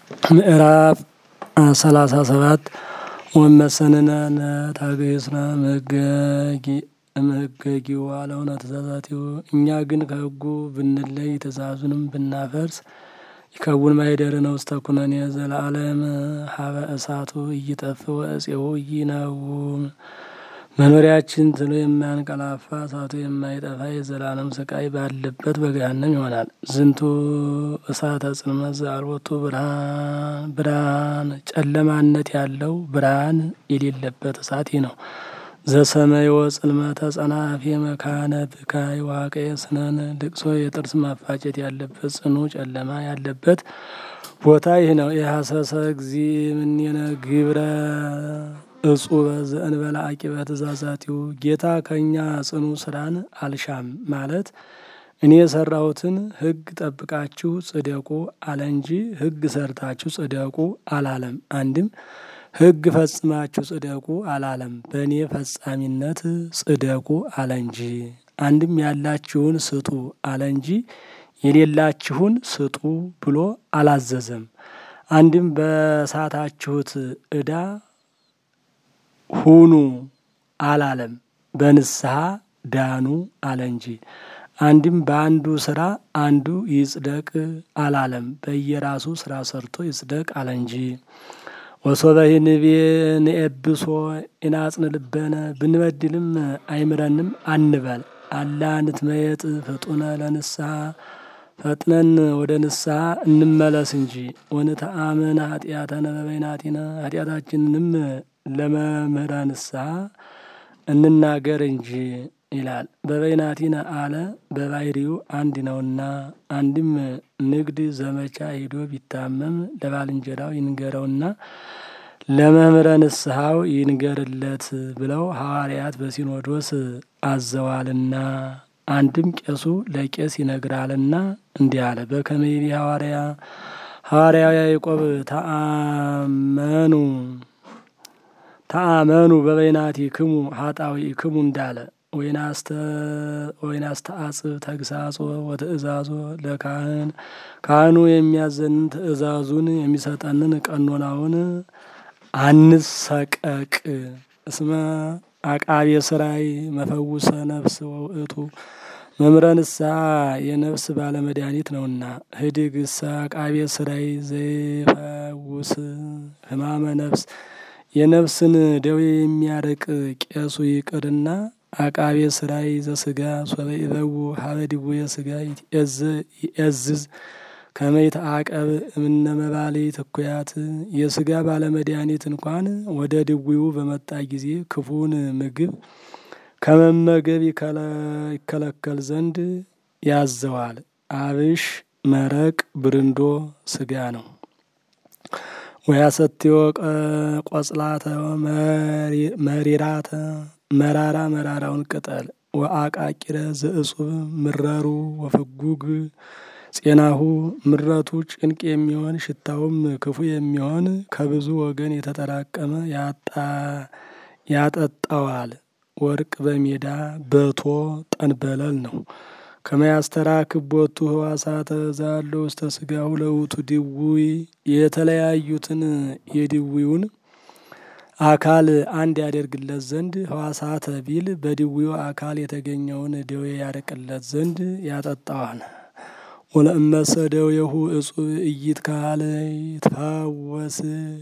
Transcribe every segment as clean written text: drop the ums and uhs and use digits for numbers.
ምዕራፍ 37 ወመሰነነ ታገስና መገጊው አለውና ትእዛዛቲው። እኛ ግን ከሕጉ ብንለይ ትእዛዙንም ብናፈርስ ይከውን ማይደር ነው ውስተ ኩነኔ ዘለዓለም ሀበ እሳቱ እይጠፍ ወእፄሁ ይነውም። መኖሪያችን ትሎ የማያንቀላፋ እሳቱ የማይጠፋ የዘላለም ስቃይ ባለበት በገሃነም ይሆናል። ዝንቱ እሳተ ጽልመት ዘአልቦቱ ብርሃን ጨለማነት ያለው ብርሃን የሌለበት እሳት ነው። ዘሰመዮ ጽልመተ ጸናፌ መካነ ብካይ ዋቀየ ስነን ልቅሶ የጥርስ ማፋጨት ያለበት ጽኑ ጨለማ ያለበት ቦታ ይህ ነው። የሐሰሰ ጊዜ ምኔነ ግብረ እጹበ ዘእንበላ አቂበ ትእዛዛቲው። ጌታ ከእኛ ጽኑ ስራን አልሻም ማለት እኔ የሰራሁትን ሕግ ጠብቃችሁ ጽደቁ አለ እንጂ ሕግ ሰርታችሁ ጽደቁ አላለም። አንድም ሕግ ፈጽማችሁ ጽደቁ አላለም፣ በእኔ ፈጻሚነት ጽደቁ አለ እንጂ። አንድም ያላችሁን ስጡ አለ እንጂ የሌላችሁን ስጡ ብሎ አላዘዘም። አንድም በሳታችሁት ዕዳ ሁኑ አላለም፣ በንስሐ ዳኑ አለ እንጂ። አንድም በአንዱ ስራ አንዱ ይጽደቅ አላለም፣ በየራሱ ስራ ሰርቶ ይጽደቅ አለ እንጂ። ወሶበሂ ንቤ ንኤብሶ ኢናጽን ልበነ ብንበድልም አይምረንም አንበል። አላ ንትመየጥ ፍጡነ ለንስሐ ፈጥነን ወደ ንስሐ እንመለስ እንጂ። ወንተአመነ ኃጢአተነ በበይናቲነ ኃጢአታችንንም ለመምህረ ንስሐ እንናገር እንጂ ይላል። በበይናቲነ አለ በባህሪው አንድ ነውና። አንድም ንግድ ዘመቻ ሄዶ ቢታመም ለባልንጀራው ይንገረውና ለመምህረ ንስሐው ይንገርለት ብለው ሐዋርያት በሲኖዶስ አዘዋልና። አንድም ቄሱ ለቄስ ይነግራልና እንዲህ አለ። በከመ ይቤ ሐዋርያው ያዕቆብ ተአመኑ በበይናቲክሙ ኃጣውኢክሙ እንዳለ ወይናስተአጽብ ተግሳጾ ወትእዛዞ ለካህን ካህኑ የሚያዘንን ትእዛዙን የሚሰጠንን ቀኖናውን አንሰቀቅ። እስመ አቃቤ ሥራይ መፈውሰ ነፍስ ወውእቱ መምህረ ንስሐ የነፍስ ባለመድኃኒት ነውና። ህድግሰ አቃቤ ሥራይ ዘይፈውስ ሕማመ ነፍስ የነፍስን ደዌ የሚያርቅ ቄሱ ይቅርና አቃቤ ሥራይ ዘሥጋ ሶበ ይበው ሀበ ድውየ ሥጋ ይእዝዝ ከመ ይትዓቀብ እምነ መባልዕት እኩያት። የሥጋ ባለመድኃኒት እንኳን ወደ ድውዩ በመጣ ጊዜ ክፉን ምግብ ከመመገብ ይከለከል ዘንድ ያዘዋል። አብሽ፣ መረቅ፣ ብርንዶ ስጋ ነው። ወያሰትዮ ቆጽላተ መሪራተ መራራውን ቅጠል ወአቃቂረ ዘእጹብ ምረሩ ወፍጉግ ጼናሁ ምረቱ ጭንቅ የሚሆን ሽታውም ክፉ የሚሆን ከብዙ ወገን የተጠራቀመ ያጠጣዋል። ወርቅ በሜዳ በቶ ጠንበለል ነው። ከመያስተራክብ ቦቱ ህዋሳተ ዛሎ ውስተ ስጋሁ ለውቱ ድውይ የተለያዩትን የድውዩን አካል አንድ ያደርግለት ዘንድ ህዋሳተ ቢል በድውዩ አካል የተገኘውን ደዌ ያርቅለት ዘንድ ያጠጣዋል። ወለእመሰ ደዌሁ እጹብ ኢይትካሀል ይትፈወስ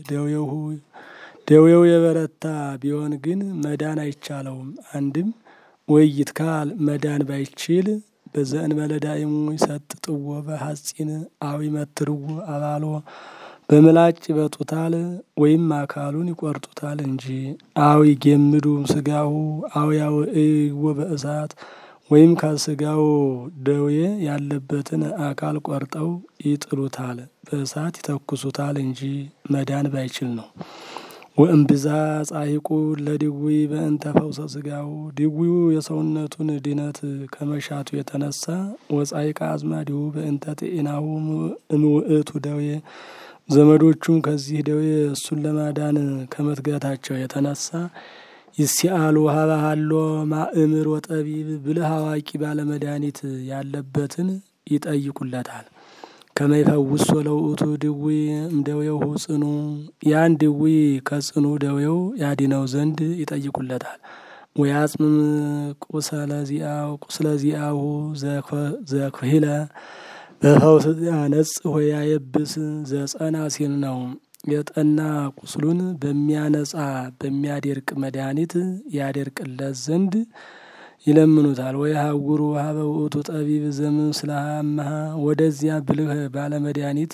ደዌው የበረታ ቢሆን ግን መዳን አይቻለውም። አንድም ወይትካሀል መዳን ባይችል በዘእንበለ ዳእሙ ይሰጥጥዎ በሐጺን አው ይመትርዎ አባሎ በምላጭ ይበጡታል ወይም አካሉን ይቆርጡታል እንጂ። አው ይጌምዱ ስጋሁ አው ያውዕይዎ በእሳት ወይም ከስጋው ደዌ ያለበትን አካል ቆርጠው ይጥሉታል፣ በእሳት ይተኩሱታል እንጂ መዳን ባይችል ነው። ወእምብዛ ጻሂቁ ለድውይ በእንተ ፈውሰ ስጋው ድውዩ የሰውነቱን ድነት ከመሻቱ የተነሳ ወጻይቃ አዝማዲሁ በእንተ ጤናሁ እምውእቱ ደዌ ዘመዶቹም ከዚህ ደዌ እሱን ለማዳን ከመትጋታቸው የተነሳ ይሲአሉ ሀባሃሎ ማእምር ወጠቢብ ብልህ አዋቂ ባለመድኃኒት ያለበትን ይጠይቁለታል። ከመይፈውሶ ለውእቱ ድዊ እምደዌሁ ጽኑ ያን ድዊ ከጽኑ ደዌው ያድነው ዘንድ ይጠይቁለታል። ወያጽምም ቁስለ ዚአሁ ዘክሂለ በፈውስ ያነጽሕ ወያየብስ ዘጸና ሲል ነው። የጠና ቁስሉን በሚያነጻ በሚያደርቅ መድኃኒት ያደርቅለት ዘንድ ይለምኑታል። ወይሃውሩ ሀበ ውእቱ ጠቢብ ዘምስለ አምሃ ወደዚያ ብልህ ባለመድኃኒት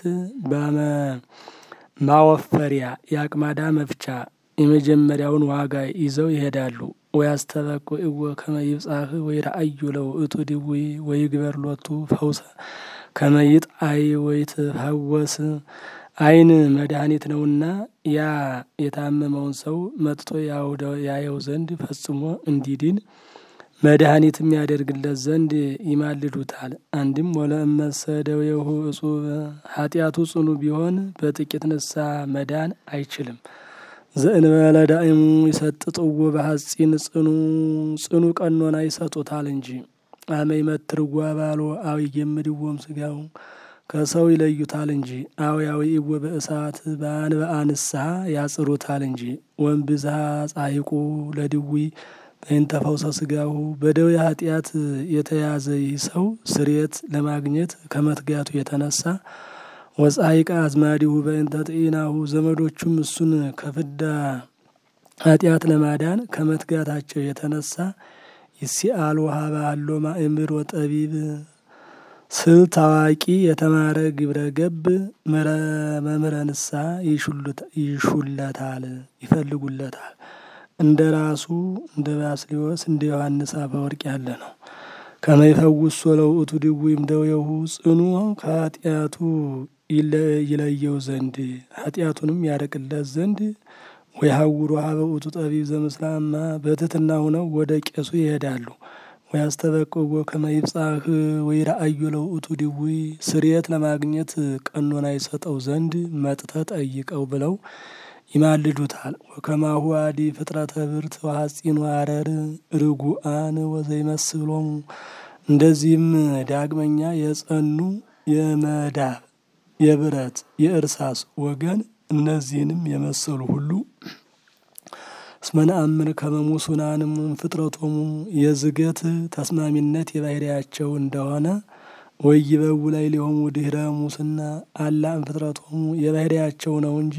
ማወፈሪያ የአቅማዳ መፍቻ የመጀመሪያውን ዋጋ ይዘው ይሄዳሉ። ወያስተበቁዕዎ ከመ ይብጻሕ ወይረአዩ ለውእቱ ድዊ ወይግበር ሎቱ ፈውሰ ከመ ይጥአይ ወይትፈወስ። ዓይን መድኃኒት ነውና ያ የታመመውን ሰው መጥቶ ያየው ዘንድ ፈጽሞ እንዲድን መድኃኒትም ያደርግለት ዘንድ ይማልዱታል። አንድም ወለእመሰ ደዌሁ እጹብ ኃጢአቱ ጽኑ ቢሆን በጥቂት ንስሐ መዳን አይችልም። ዘእንበለ ዳእሙ ይሰጥጥዎ በሐጺን ጽኑ ቀኖና ይሰጡታል እንጂ። አመ ይመትርዋ ባሎ አው ይገምድዎም ሥጋው ከሰው ይለዩታል እንጂ። አው ያውዕይዎ በእሳት በአንብዓ ንስሐ ያጽሩታል እንጂ። ወእምብዝሃ ጻይቁ ለድዊ በእንተ ፈውሰ ሥጋሁ በደዌ ኃጢአት የተያዘ ይህ ሰው ስርየት ለማግኘት ከመትጋቱ የተነሳ ወጻይቃ አዝማዲሁ በእንተ ጤናሁ ዘመዶቹም እሱን ከፍዳ ኃጢአት ለማዳን ከመትጋታቸው የተነሳ ይሲአል ሀበ አሎ ማእምር ወጠቢብ ስልት አዋቂ የተማረ ግብረ ገብ መምህረ ንስሐ ይሹለታል ይፈልጉለታል። እንደ ራሱ እንደ ባስልዮስ እንደ ዮሐንስ አፈወርቅ ያለ ነው። ከመይፈውሶ ለውእቱ ድዊ እምደዌሁ ጽኑ ከኃጢአቱ ይለየው ዘንድ ኃጢአቱንም ያረቅለት ዘንድ ወይሃውሩ ሀበ ውእቱ ጠቢብ ዘምስለ አምሃ በትሕትና ሆነው ወደ ቄሱ ይሄዳሉ። ወያስተበቅዎ ከመ ይብጻሕ ወይረአዩ ለውእቱ ድዊ ስርየት ለማግኘት ቀኖና ይሰጠው ዘንድ መጥተህ ጠይቀው ብለው ይማልዱታል። ወከማሁ አዲ ፍጥረተ ብርት ወሐጺን ወአረር ርጉአን ወዘይመስሎሙ እንደዚህም ዳግመኛ የጸኑ የመዳብ የብረት የእርሳስ ወገን እነዚህንም የመሰሉ ሁሉ እስመ ነአምር ከመ ሙሱናንም ፍጥረቶሙ የዝገት ተስማሚነት የባህሪያቸው እንደሆነ ወይበው ላይ ሊሆሙ ድህረ ሙስና አላም ፍጥረቶሙ የባህሪያቸው ነው እንጂ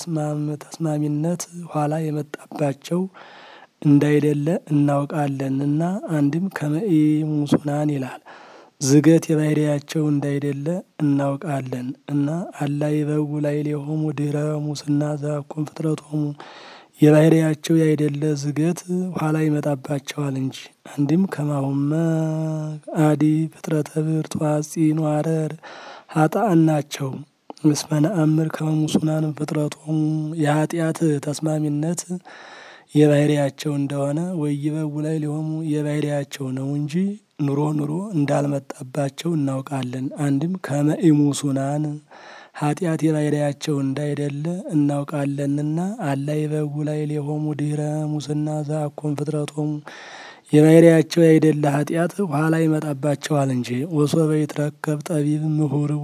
ተስማሚነት ኋላ የመጣባቸው እንዳይደለ እናውቃለንና። አንድም ከመኢ ሙሱናን ይላል ዝገት የባህሪያቸው እንዳይደለ እናውቃለን እና አላ ይበው ላይ ሊሆሙ ድህረ ሙስና ዛኩም ፍጥረቶሙ የባህሪያቸው ያይደለ ዝገት ኋላ ይመጣባቸዋል እንጂ። አንድም ከማሁመ አዲ ፍጥረተ ብርት ወሐጺን ወአረር ኃጥአን ናቸው። እስመ ነአምር ከመ ሙሱናን ፍጥረቶሙ የኃጢአት ተስማሚነት የባህሪያቸው እንደሆነ ወይበው ላይ ሊሆሙ የባህሪያቸው ነው እንጂ ኑሮ እንዳልመጣባቸው እናውቃለን። አንድም ከመኢ ሙሱናን ኃጢአት የባህሪያቸው እንዳይደለ እናውቃለንና አላ ይበው ላይ ሊሆሙ ድህረ ሙስና ዘአኮን ፍጥረቶሙ የባህሪያቸው ያይደለ ኃጢአት ኋላ ይመጣባቸዋል እንጂ። ወሶበ ይትረከብ ጠቢብ ምሁር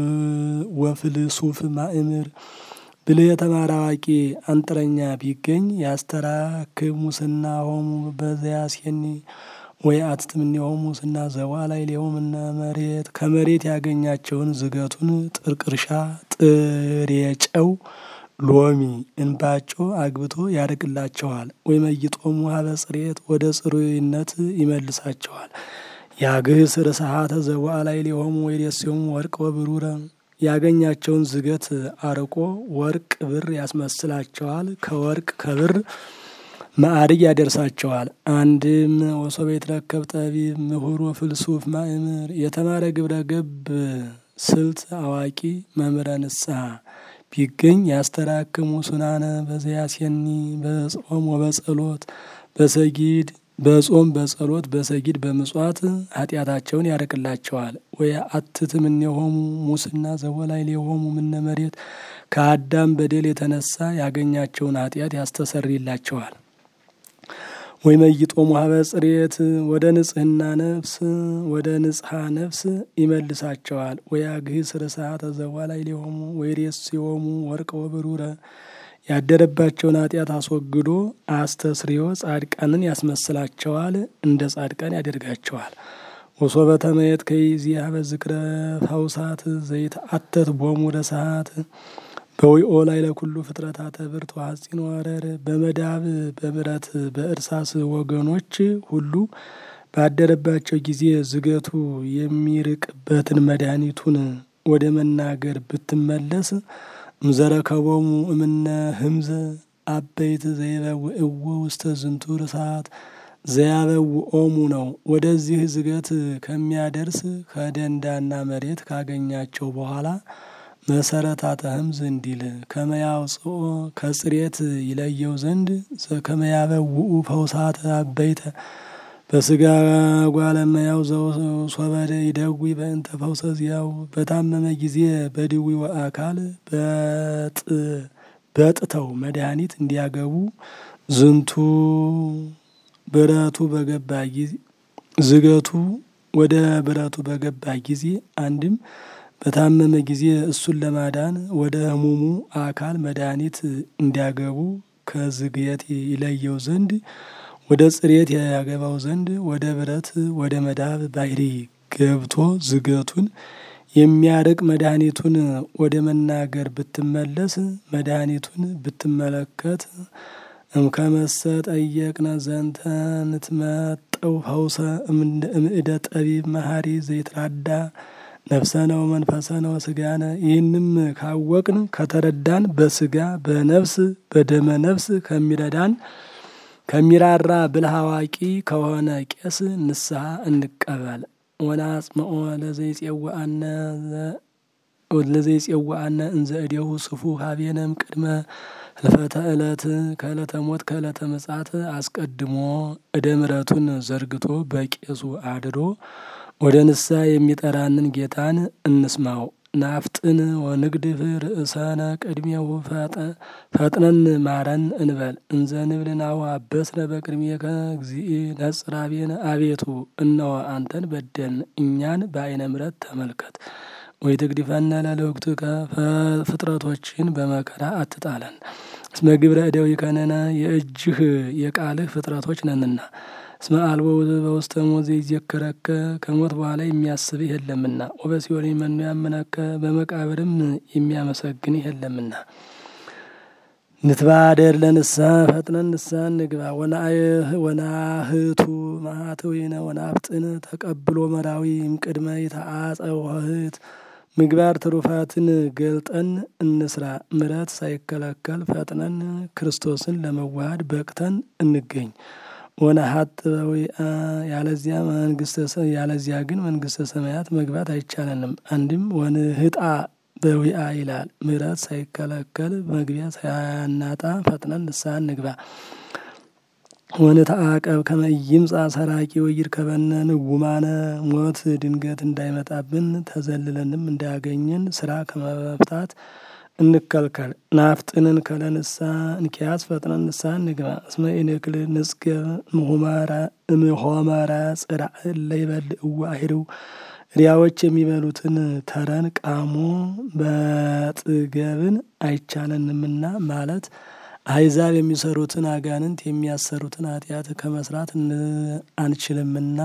ወፍልሱፍ ማእምር ብልህ የተማረ አዋቂ አንጥረኛ ቢገኝ ያስተራክብ ሙስና ሆሙ በዘያስየኒ ወይ አትትምኔሆሙ ሙስና ዘዋ ላይ ሊሆምና መሬት ከመሬት ያገኛቸውን ዝገቱን ጥርቅርሻ ጥሬጨው ሎሚ እንባጮ አግብቶ ያርቅላቸዋል። ወይ መይጦሙ ሀበ ጽሬት ወደ ጽሩይነት ይመልሳቸዋል። ያግህስ ርስሃተ ዘዋ ላይ ሊሆሙ ወይ ደስዮሙ ወርቅ ወብሩረ ያገኛቸውን ዝገት አርቆ ወርቅ ብር ያስመስላቸዋል። ከወርቅ ከብር ማዕርግ ያደርሳቸዋል። አንድም ወሶበ ይትረከብ ጠቢብ ምሁር ወፍልሱፍ ማእምር የተማረ ግብረ ገብ ስልት አዋቂ መምህረ ንስሐ ቢገኝ ያስተራክሙ ሱናነ በዘያስየኒ በጾም ወበጸሎት በሰጊድ በጾም በጸሎት በሰጊድ በምጽዋት ኃጢአታቸውን ያርቅላቸዋል። ወይ አትትምኔሆሙ ሙስና ዘወላይ ሊሆሙ ምነ መሬት ከአዳም በደል የተነሳ ያገኛቸውን ኃጢአት ያስተሰርይላቸዋል። ወይ መይጦሙ ሀበ ጽሬት ወደ ንጽህና ነፍስ ወደ ንጽሐ ነፍስ ይመልሳቸዋል። ወያግህስ ርሳተ ዘዋላይ ሊሆሙ ወይሬስዮሙ ወርቀ ወብሩረ ያደረባቸውን ኃጢአት አስወግዶ አስተስርዮ ጻድቃንን ያስመስላቸዋል፣ እንደ ጻድቃን ያደርጋቸዋል። ወሶበ ተመየጥ ከይዚያ በዝክረ ፈውሳት ዘይትአተት ቦሙ ረሳት በዊኦ ላይ ለኩሉ ፍጥረታተ ብርት ወሐጺን ወረር በመዳብ በብረት በእርሳስ ወገኖች ሁሉ ባደረባቸው ጊዜ ዝገቱ የሚርቅበትን መድኃኒቱን ወደ መናገር ብትመለስ እምዘረከቦሙ እምነ ህምዘ አበይት ዘይበውእዎ ውስተ ዝንቱ ርሳት ዘያበውኦሙ ነው። ወደዚህ ዝገት ከሚያደርስ ከደንዳና መሬት ካገኛቸው በኋላ መሰረታተ ህምዝ እንዲል ከመያውጽኦ ከጽሬት ይለየው ዘንድ ከመያበውኡ ፈውሳተ አበይተ በስጋ ጓለመያው ዘሶበደ ይደዊ በእንተ ፈውሰ ዚያው በታመመ ጊዜ በድዊው አካል በጥተው መድኃኒት እንዲያገቡ ዝንቱ ብረቱ በገባ ጊዜ ዝገቱ ወደ ብረቱ በገባ ጊዜ አንድም በታመመ ጊዜ እሱን ለማዳን ወደ ህሙሙ አካል መድኃኒት እንዲያገቡ ከዝግየት ይለየው ዘንድ ወደ ጽሬት ያገባው ዘንድ ወደ ብረት ወደ መዳብ ባሕሪ ገብቶ ዝገቱን የሚያርቅ መድኃኒቱን ወደ መናገር ብትመለስ መድኃኒቱን ብትመለከት እምከመሰ ጠየቅነ ዘንተ ንትመጠው ፈውሰ እምእደ ጠቢብ መሐሪ ዘይትራዳ ነፍሰነው መንፈሰነው ስጋነ። ይህንም ካወቅን ከተረዳን በስጋ በነፍስ በደመ ነፍስ ከሚረዳን ከሚራራ ብልህ አዋቂ ከሆነ ቄስ ንስሐ እንቀበል። ወናጽምኦ ለዘይጼዋአነ እንዘ እዴሁ ስፉ ሀቤነም ቅድመ ህልፈተ ዕለት ከዕለተ ሞት ከዕለተ ምጽአት አስቀድሞ እደ ምሕረቱን ዘርግቶ በቄሱ አድሮ ወደ ንስሐ የሚጠራንን ጌታን እንስማው። ናፍጥን ወንግድፍ ርእሰነ ቅድሜሁ ፈጥነን ማረን እንበል። እንዘ ንብልናሁ አበስነ በቅድሜከ እግዚእ ነጽራቤነ አቤቱ እነሆ አንተን በደልን እኛን በዓይነ ምሕረት ተመልከት። ወይ ትግዲፈነ ለልውግትከ ፍጥረቶችን በመከራ አትጣለን። እስመ ግብረ እደዊከ ነነ የእጅህ የቃልህ ፍጥረቶች ነንና። እስመ አልቦ በውስተ ሞት ዘይዜክረከ ከሞት በኋላ የሚያስብህ የለምና። ወበሲኦል መኑ ያምነከ በመቃብርም የሚያመሰግንህ የለምና። ንትባደር ለንስሐ ፈጥነን ንስሐ እንግባ። ወናህቱ ማህተዊነ ወናፍጥን ተቀብሎ መራዊ እምቅድመ ይተአጸው ህት ምግባር ትሩፋትን ገልጠን እንስራ። ምሕረት ሳይከለከል ፈጥነን ክርስቶስን ለመዋሃድ በቅተን እንገኝ። ወነሀጥ በዊአ ያለዚያ ግን መንግስተ ሰማያት መግባት አይቻለንም። አንድም ወንህጣ በዊአ ይላል። ምሕረት ሳይከለከል መግቢያ ሳያናጣ ፈጥነን ንስሐ እንግባ። ወንተአቀብ ከመ ይምጻ ሰራቂ ወይርከበነ ንጉማነ ሞት ድንገት እንዳይመጣብን ተዘልለንም እንዳያገኘን ስራ ከመፍታት እንከልከል። ናፍጥንን ከለንስሐ እንኪያስ ፈጥነን ንስሐ እንግባ። እስመ ኢንክል ንጽገብ እምሆመረ ጽራዕ ለይበልዕዎ አሂርው ሪያዎች የሚበሉትን ተረን ቃሞ በጥገብን አይቻለንምና ማለት አሕዛብ የሚሰሩትን አጋንንት የሚያሰሩትን ኃጢአት ከመስራት አንችልምና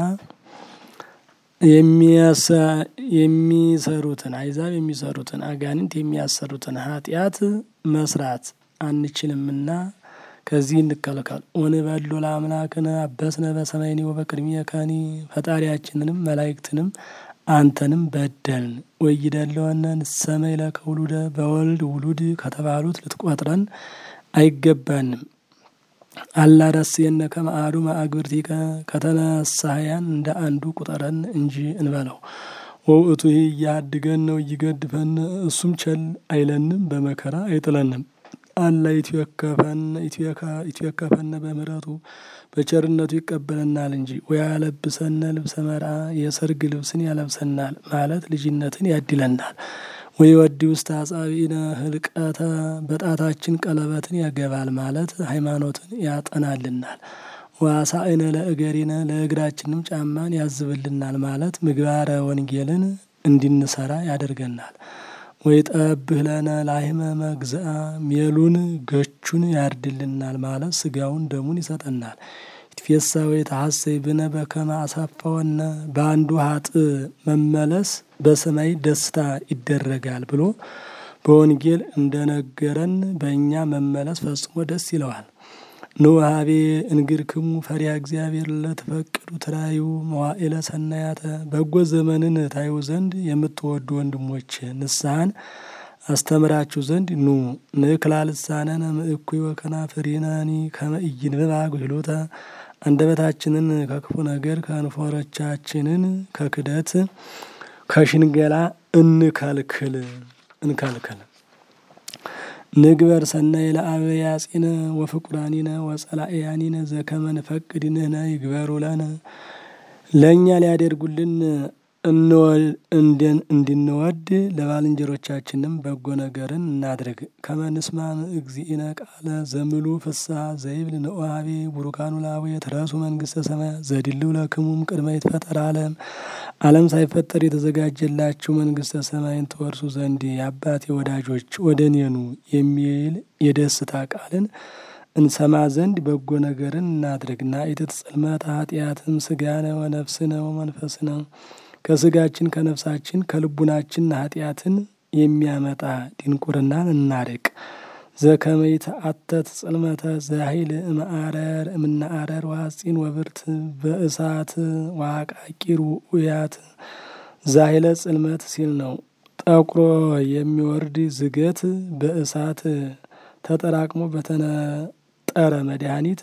የሚሰሩትን አሕዛብ የሚሰሩትን አጋንንት የሚያሰሩትን ኃጢአት መስራት አንችልምና ከዚህ እንከልከል። ወንበሉ ለአምላክነ አበስነ በሰማይኒ ወበቅድሜከኒ ፈጣሪያችንንም መላእክትንም አንተንም በደልን። ወይደለወነ ንሰመይ ለከ ውሉደ በወልድ ውሉድ ከተባሉት ልትቆጥረን አይገባንም። አላረስየነ ከመ አሐዱ ማእግብርቲከ ከተነሳያን እንደ አንዱ ቁጠረን እንጂ እንበለው። ወውእቱ እያድገን ነው እይገድፈን እሱም ቸል አይለንም በመከራ አይጥለንም። አላ ኢትዌከፈነ በምሕረቱ በቸርነቱ ይቀበለናል እንጂ። ወያለብሰነ ልብሰ መርአ የሰርግ ልብስን ያለብሰናል ማለት ልጅነትን ያድለናል። ወይወዲ ውስተ አጻብዒነ ህልቀተ በጣታችን ቀለበትን ያገባል ማለት ሃይማኖትን ያጠናልናል። ወአሳእነ ለእገሪነ ለእግራችንም ጫማን ያዝብልናል ማለት ምግባረ ወንጌልን እንድንሰራ ያደርገናል። ወይጠብህ ለነ ላህመ መግዝአ ሜሉን ገቹን ያርድልናል ማለት ስጋውን ደሙን ይሰጠናል። ኢትፌሳ ወይተሐሰይ ብነ በከመ አሳፈወነ በአንዱ ሀጥ መመለስ በሰማይ ደስታ ይደረጋል ብሎ በወንጌል እንደነገረን በእኛ መመለስ ፈጽሞ ደስ ይለዋል። ንውሃቤ እንግርክሙ ፈሪሃ እግዚአብሔር ለተፈቅዱ ትራዩ መዋዕለ ሰናያተ በጎ ዘመንን ታዩ ዘንድ የምትወዱ ወንድሞች ንስሐን አስተምራችሁ ዘንድ ኑ። ንክላ ልሳነነ እምእኩይ ወከናፍሪናኒ ከመ ኢይንብባ ጉህሎተ አንደበታችንን ከክፉ ነገር ከንፈሮቻችንን ከክደት ከሽንገላ እንከልክል። ንግበር ሰናይ ለአብያጺነ ወፍቁራኒነ ወጸላእያኒነ ዘከመ ንፈቅድ ንሕነ ይግበሩ ለነ ለእኛ ሊያደርጉልን እንድንወድ ለባልንጀሮቻችንም በጎ ነገርን እናድርግ። ከመ ንስማዕ እግዚእነ ቃለ ዘምሉ ፍስሐ ዘይብል ንኦሃቤ ቡሩካኑ ለአቡየ ትረሱ መንግሥተ ሰማያት ዘድልው ለክሙም ቅድመ ይትፈጠር ዓለም ሳይፈጠር የተዘጋጀላችሁ መንግሥተ ሰማይን ትወርሱ ዘንድ የአባቴ ወዳጆች ወደ እኔ ኑ የሚል የደስታ ቃልን እንሰማ ዘንድ በጎ ነገርን እናድርግና ኢትጽልመተ ኃጢአትም ስጋነ ወነፍስነ ወመንፈስነ ከስጋችን ከነፍሳችን ከልቡናችን ኃጢአትን የሚያመጣ ድንቁርናን እናርቅ። ዘከመ ይትአተት ጽልመተ ዘኃይል እምአረር እምነአረር ወሐጺን ወብርት በእሳት ወአቃቂር ውእያት ዛሂለ ጽልመት ሲል ነው። ጠቁሮ የሚወርድ ዝገት በእሳት ተጠራቅሞ በተነጠረ መድኃኒት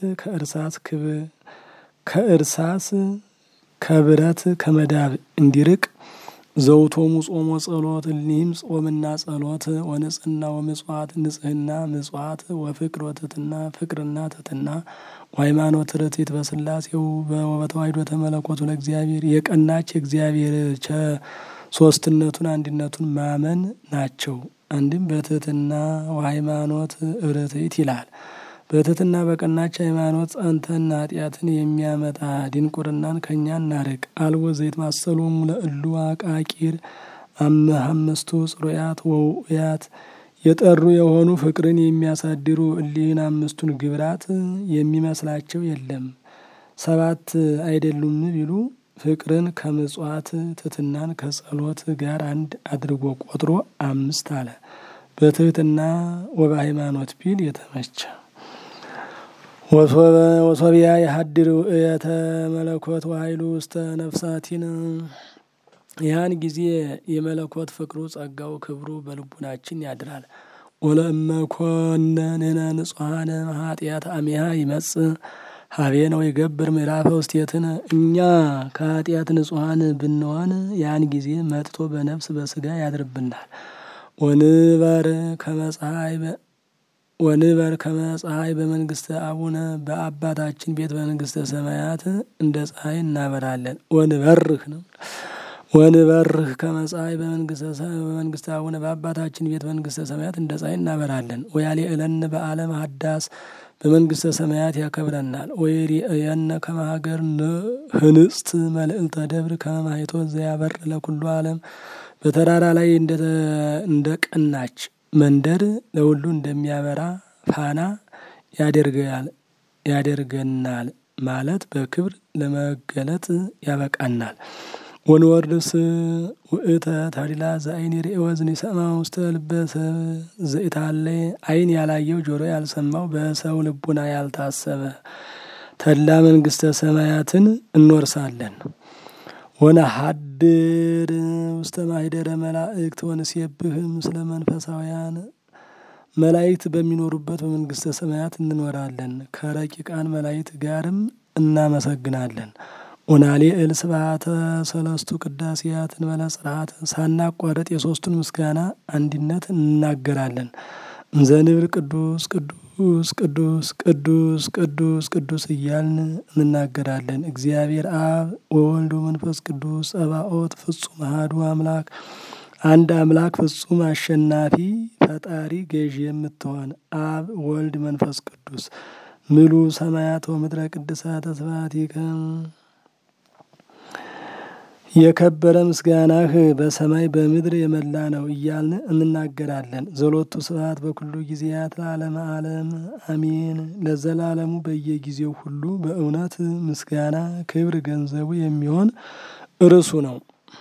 ከእርሳስ ከብረት ከመዳብ እንዲርቅ ዘውቶሙ ጾሞ ጸሎት እሊህም ጾምና ጸሎት ወንጽህና ወምጽዋት ንጽህና ምጽዋት ወፍቅር ወትሕትና ፍቅርና ትሕትና ወሃይማኖት ርትዕት በሥላሴው በተዋሕዶ ተመለኮቱ ለእግዚአብሔር የቀናች እግዚአብሔር ሶስትነቱን አንድነቱን ማመን ናቸው። አንድም በትሕትና ወሃይማኖት ርትዕት ይላል። በትሕትና በቀናች ሃይማኖት ጸንተን ኃጢአትን የሚያመጣ ድንቁርናን ከእኛ እናርቅ። አልቦ ዘይት ማሰሎሙ ለእሉ አቃቂር አምስቱ ጽሩያት ወውእያት የጠሩ የሆኑ ፍቅርን የሚያሳድሩ እሊህን አምስቱን ግብራት የሚመስላቸው የለም። 7 አይደሉም ቢሉ ፍቅርን ከምጽዋት ትሕትናን ከጸሎት ጋር አንድ አድርጎ ቆጥሮ 5 አለ። በትሕትና ወበሃይማኖት ቢል የተመቸ ወሶቢያ የሀድር ውእየተ መለኮት ወኃይሉ ውስተ ነፍሳቲነ ያን ጊዜ የመለኮት ፍቅሩ ጸጋው ክብሩ በልቡናችን ያድራል። ወለእመኮነ ንሕነ ንጹሐነ ኃጢአት አሚሃ ይመጽእ ሀቤነ ወይገብር ምዕራፈ ውስቴትነ እኛ ከኃጢአት ንጹሐን ብንሆን ያን ጊዜ መጥቶ በነፍስ በስጋ ያድርብናል። ወንበር ከመፀሐይ በመንግስተ አቡነ በአባታችን ቤት በመንግስተ ሰማያት እንደ ፀሐይ እናበራለን። ወንበርህ ከመፀሐይ በመንግስተ አቡነ በአባታችን ቤት በመንግስተ ሰማያት እንደ ፀሐይ እናበራለን። ወያሌእለነ በዓለም ሀዳስ በመንግስተ ሰማያት ያከብረናል። ወይሬእየነ ከመ ሀገር ህንጽት መልዕልተ ደብር ከመ ማኅቶት ዘያበር ለኩሉ ዓለም በተራራ ላይ እንደ ቀናች መንደር ለሁሉ እንደሚያበራ ፋና ያደርገናል ማለት በክብር ለመገለጥ ያበቃናል። ወንወርድስ ውእተ ታዲላ ዘአይን ርኤ ወዝን ይሰማዕ ውስተ ልበ ሰብ ዘኢታለየ አይን ያላየው ጆሮ ያልሰማው በሰው ልቡና ያልታሰበ ተድላ መንግስተ ሰማያትን እንወርሳለን። ወነሐድር ውስተ ማኅደረ መላእክት ወንሴብህ ምስለ መንፈሳውያን መላእክት በሚኖሩበት በመንግስተ ሰማያት እንኖራለን። ከረቂቃን መላእክት ጋርም እናመሰግናለን። ኦናሌ ስብሐተ ሰለስቱ ቅዳሴያት እንበለ ጽርሐት ሳናቋርጥ የሶስቱን ምስጋና አንድነት እናገራለን። እንዘንብል ቅዱስ ቅዱስ ቅዱስ ቅዱስ ቅዱስ ቅዱስ እያልን እንናገራለን። እግዚአብሔር አብ ወወልድ ወመንፈስ ቅዱስ ጸባኦት ፍጹም አሐዱ አምላክ አንድ አምላክ ፍጹም አሸናፊ ፈጣሪ ገዢ የምትሆን አብ ወልድ መንፈስ ቅዱስ ምሉ ሰማያት ወምድረ ቅድሳተ ስብሐቲከ የከበረ ምስጋናህ በሰማይ በምድር የመላ ነው እያልን እንናገራለን። ዘሎቱ ስብሐት በኩሉ ጊዜያት ለዓለመ ዓለም አሜን። ለዘላለሙ በየጊዜው ሁሉ በእውነት ምስጋና ክብር ገንዘቡ የሚሆን እርሱ ነው።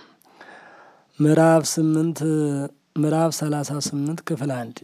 ምዕራፍ 38 ክፍል 1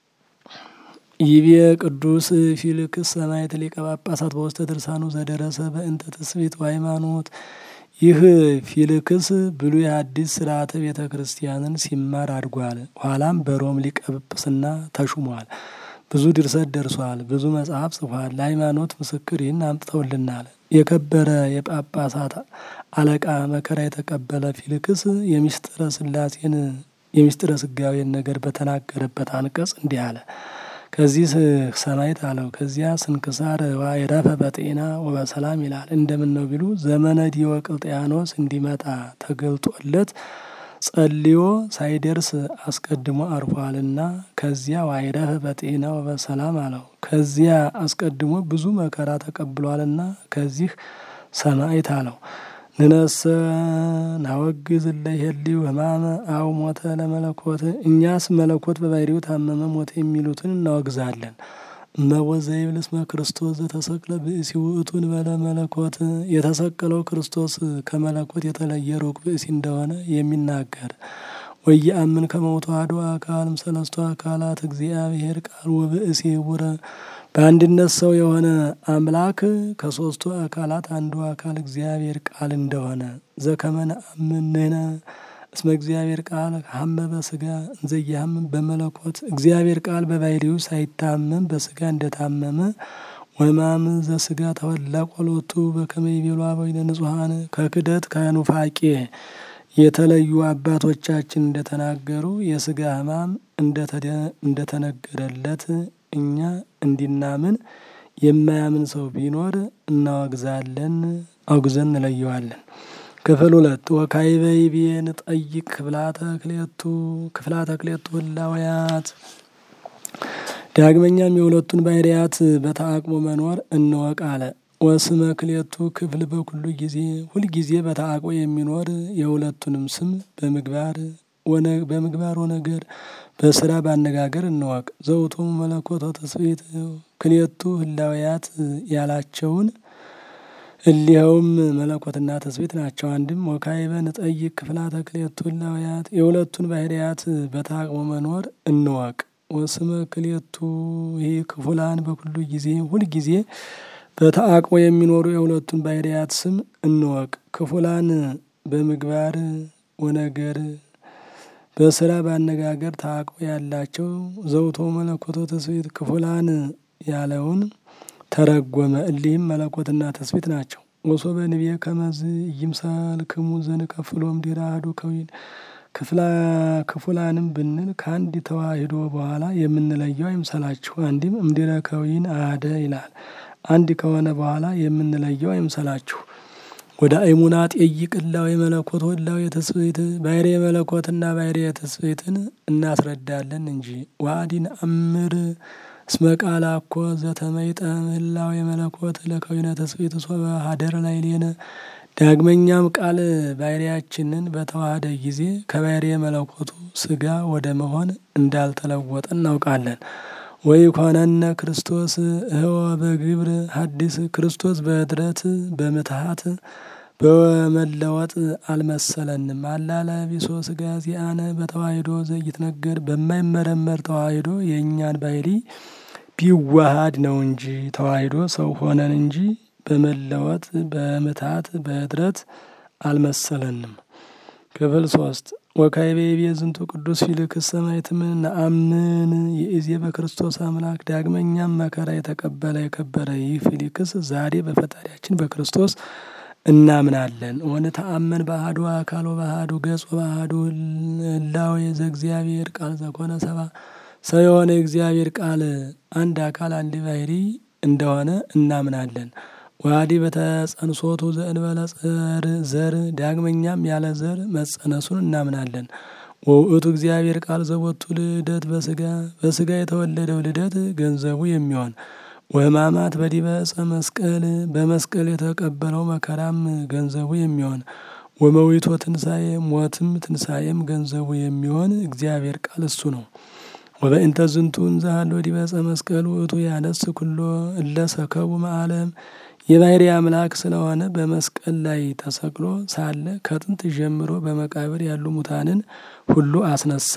ይቤ ቅዱስ ፊልክስ ሰማዕት ሊቀ ጳጳሳት በውስተ ድርሳኑ ዘደረሰ በእንተ ትስብእት ወሃይማኖት። ይህ ፊልክስ ብሉይ ሐዲስ ሥርዓተ ቤተ ክርስቲያንን ሲማር አድጓል። ኋላም በሮም ሊቀ ጵጵስና ተሹሟል። ብዙ ድርሰት ደርሷል። ብዙ መጽሐፍ ጽፏል። ለሃይማኖት ምስክር ይህን አምጥተውልናል። የከበረ የጳጳሳት አለቃ መከራ የተቀበለ ፊልክስ የሚስጥረ ሥላሴን የሚስጥረ ሥጋዌን ነገር በተናገረበት አንቀጽ እንዲህ አለ። ከዚህ ሰማዕት አለው። ከዚያ ስንክሳር ዋዕረፈ በጤና ወበሰላም ይላል። እንደምን ነው ቢሉ ዘመነ ዲዮቅልጥያኖስ እንዲመጣ ተገልጦለት ጸልዮ ሳይደርስ አስቀድሞ አርፏልና ከዚያ ዋዕረፈ በጤና ወበሰላም አለው። ከዚያ አስቀድሞ ብዙ መከራ ተቀብሏልና ከዚህ ሰማዕት አለው። ንነሰ ናወግዝ እለ ይሄልዩ ሕማመ አው ሞተ ለመለኮት። እኛስ መለኮት በባሕርዩ ታመመ ሞተ የሚሉትን እናወግዛለን። እመቦ ዘይብል እስመ ክርስቶስ ዘተሰቅለ ብእሲ ውእቱ እንበለ መለኮት። የተሰቀለው ክርስቶስ ከመለኮት የተለየ ሩቅ ብእሲ እንደሆነ የሚናገር ወየአምን ከመ ውእቱ አሐዱ አካል እምሰለስቱ አካላት እግዚአብሔር ቃል ወብእሲ ውረ። በአንድነት ሰው የሆነ አምላክ ከሦስቱ አካላት አንዱ አካል እግዚአብሔር ቃል እንደሆነ ዘከመ ነአምን ንሕነ እስመ እግዚአብሔር ቃል ሀመ በሥጋ እንዘያምን በመለኮት። እግዚአብሔር ቃል በባሕርዩ ሳይታመም በሥጋ እንደታመመ ወሕማም ዘሥጋ ተወላቆ ሎቱ በከመ ይቤሉ አበዊነ ንጹሐን። ከክደት ከኑፋቄ የተለዩ አባቶቻችን እንደተናገሩ የሥጋ ሕማም እንደተነገረለት እኛ እንዲናምን የማያምን ሰው ቢኖር እናወግዛለን፣ አውግዘን እንለየዋለን። ክፍል 2 ወካዕበ ይቤ ንጠይቅ ክፍላተ ክልኤቱ ህላውያት። ዳግመኛም የሁለቱን ባሕርያት በተአቅቦ መኖር እንወቅ አለ። ወስመ ክልኤቱ ክፍል በኩሉ ጊዜ ሁልጊዜ በተአቅቦ የሚኖር የሁለቱንም ስም በምግባር ወነገር በስራ ባነጋገር እንወቅ። ዘውእቶሙ መለኮት ወትስብእት ክልኤቱ ህላውያት ያላቸውን እሊኸውም መለኮትና ትስብእት ናቸው። አንድም ወካዕበ ንጠይቅ ክፍላተ ክልኤቱ ህላውያት የሁለቱን ባሕርያት በተአቅቦ መኖር እንወቅ። ወስመ ክልኤቱ ይህ ክፉላን በኩሉ ጊዜ ሁልጊዜ በተአቅቦ የሚኖሩ የሁለቱን ባሕርያት ስም እንወቅ። ክፉላን በምግባር ወነገር በስራ ባነጋገር ተአቅቦ ያላቸው ዘውእቶሙ መለኮት ወትስብእት ክፉላን ያለውን ተረጎመ። እሊህም መለኮትና ትስብእት ናቸው። ወሶበ ንቤ ከመዝ ይምሰልክሙ ዘንከፍሎ እምድኅረ አሐዱ ከዊን። ክፉላንም ብንል ከአንድ ተዋሂዶ በኋላ የምንለየው አይምሰላችሁ። አንድም እምድኅረ ከዊን አሐደ ይላል። አንድ ከሆነ በኋላ የምንለየው አይምሰላችሁ። ወደ አይሙና ጠይቅ እላዌ መለኮት ወእላዌ ትስብእት ባሕርየ መለኮትና ባሕርየ ትስብእትን እናስረዳለን እንጂ። ወአዲን አምር እስመ ቃል አኮ ዘተመይጠ ህላዌ መለኮት ለከዊነ ትስብእት ሶበ ሀደረ ላዕሌነ። ዳግመኛም ቃል ባሕርያችንን በተዋሃደ ጊዜ ከባሕርየ መለኮቱ ሥጋ ወደ መሆን እንዳልተለወጠ እናውቃለን። ወይኮነነ ክርስቶስ እህወ በግብር ሐዲስ ክርስቶስ በኅድረት በምትሃት በመለወጥ አልመሰለንም። አላለ ቢሶ ሥጋ ዚአነ በተዋሂዶ ዘይትነገር በማይመረመር ተዋሂዶ የእኛን ባሕርይ ቢዋሃድ ነው እንጂ ተዋሂዶ ሰው ሆነን እንጂ በመለወጥ በምትሃት በኅድረት አልመሰለንም። ክፍል 3 ወካዕበ ይቤ ዝንቱ ቅዱስ ፊልክስ ሰማዕትም ነአምን ይእዜ በክርስቶስ አምላክ። ዳግመኛም መከራ የተቀበለ የከበረ ይህ ፊልክስ ዛሬ በፈጣሪያችን በክርስቶስ እናምናለን። ወንተአመን በአሐዱ አካል ወበአሐዱ ገጽ ወበአሐዱ ህላዌ ዘእግዚአብሔር ቃል ዘኮነ ሰብአ። ሰው የሆነ የእግዚአብሔር ቃል አንድ አካል አንድ ባሕርይ እንደሆነ እናምናለን። ወአዲ በተጸንሶቱ ዘእንበለ ዘር ዳግመኛም ያለ ዘር መጸነሱን እናምናለን። ወውእቱ እግዚአብሔር ቃል ዘቦቱ ልደት በሥጋ የተወለደው ልደት ገንዘቡ የሚሆን ወሕማማት በዲበ ዕፀ መስቀል በመስቀል የተቀበለው መከራም ገንዘቡ የሚሆን ወመዊቶ ትንሣኤ ሞትም ትንሣኤም ገንዘቡ የሚሆን እግዚአብሔር ቃል እሱ ነው። ወበእንተ ዝንቱ እንዘሃሎ ዲበ ዕፀ መስቀል ውእቱ ያነስ ኩሎ እለ ሰከቡ እምዓለም የባሕርይ አምላክ ስለሆነ በመስቀል ላይ ተሰቅሎ ሳለ ከጥንት ጀምሮ በመቃብር ያሉ ሙታንን ሁሉ አስነሳ።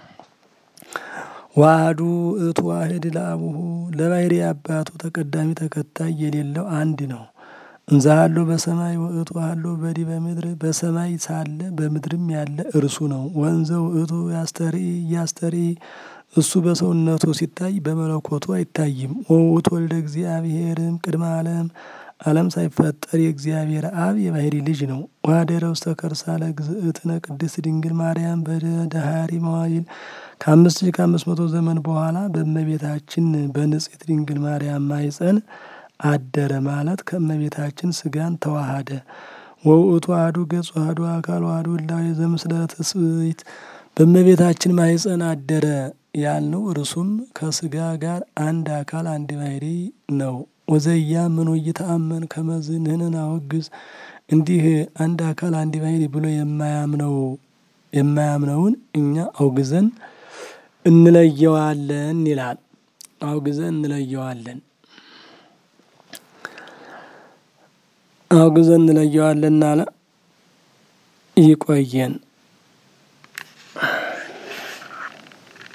ዋህዱ ውእቱ ዋሕድ ለአቡሁ ለባሕርይ አባቱ ተቀዳሚ ተከታይ የሌለው አንድ ነው። እንዘሃሎ በሰማይ ውእቱ ሃሎ በዲበ ምድር በሰማይ ሳለ በምድርም ያለ እርሱ ነው። ወእንዘ ውእቱ ያስተርኢ እሱ በሰውነቱ ሲታይ በመለኮቱ አይታይም። ወውእቱ ወልደ እግዚአብሔርም ቅድመ ዓለም ሳይፈጠር የእግዚአብሔር አብ የባሕርይ ልጅ ነው። ወኀደረ ውስተ ከርሣ ለእግዝእትነ ቅድስት ድንግል ማርያም በደኃሪ መዋዕል ከ5500 ዘመን በኋላ በእመቤታችን በንጽሕት ድንግል ማርያም ማኅፀን አደረ ማለት ከእመቤታችን ሥጋን ተዋሃደ። ወውእቱ አሐዱ ገጽ ወአሐዱ አካል ወአሐዱ እላዌ ዘምስለ ትስብእት በእመቤታችን ማኅፀን አደረ ያልነው እርሱም ከሥጋ ጋር አንድ አካል አንድ ባሕርይ ነው። ወዘኢያምኑ ኢይተአመን ከመዝ ንሕነ ናወግዝ እንዲህ አንድ አካል አንድ ባሕርይ ብሎ የማያምነውን እኛ አውግዘን እንለየዋለን ይላል። አውግዘን እንለየዋለን አለ። ይቆየን።